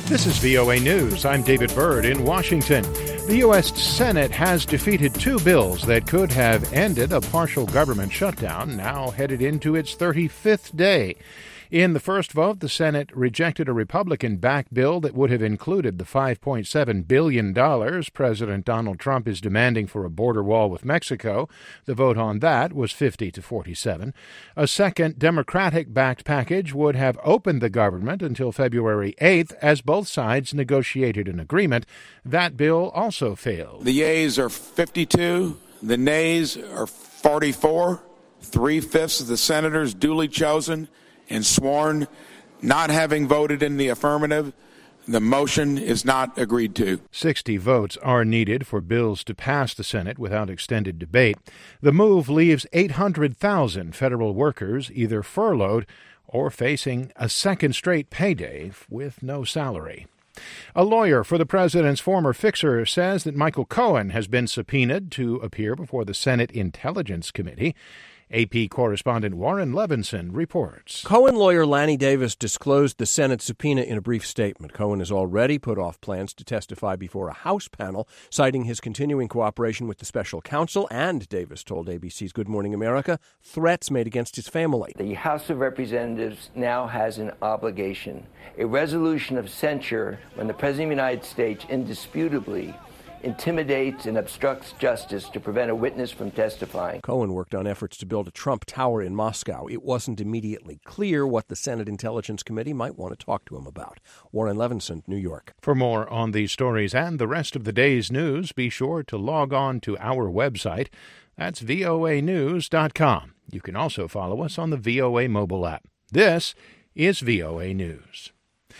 This is VOA News. I'm David Byrd in Washington. The U.S. Senate has defeated two bills that could have ended a partial government shutdown, now headed into its 35th day. In the first vote, the Senate rejected a Republican-backed bill that would have included the $5.7 billion President Donald Trump is demanding for a border wall with Mexico. The vote on that was 50-47. A second Democratic-backed package would have opened the government until February 8th as both sides negotiated an agreement. That bill also failed. The yeas are 52. The nays are 44. 3/5 of the senators duly chosen and sworn not having voted in the affirmative. The motion is not agreed to. 60 votes are needed for bills to pass the Senate without extended debate. The move leaves 800,000 federal workers either furloughed or facing a second straight payday with no salary. A lawyer for the president's former fixer says that Michael Cohen has been subpoenaed to appear before the Senate Intelligence Committee. AP correspondent Warren Levinson reports. Cohen lawyer Lanny Davis disclosed the Senate subpoena in a brief statement. Cohen has already put off plans to testify before a House panel, citing his continuing cooperation with the special counsel, and, Davis told ABC's Good Morning America, threats made against his family. The House of Representatives now has an obligation, a resolution of censure when the President of the United States indisputably intimidates and obstructs justice to prevent a witness from testifying. Cohen worked on efforts to build a Trump Tower in Moscow. It wasn't immediately clear what the Senate Intelligence Committee might want to talk to him about. Warren Levinson, New York. For more on these stories and the rest of the day's news, be sure to log on to our website. That's voanews.com. You can also follow us on the VOA mobile app. This is VOA News.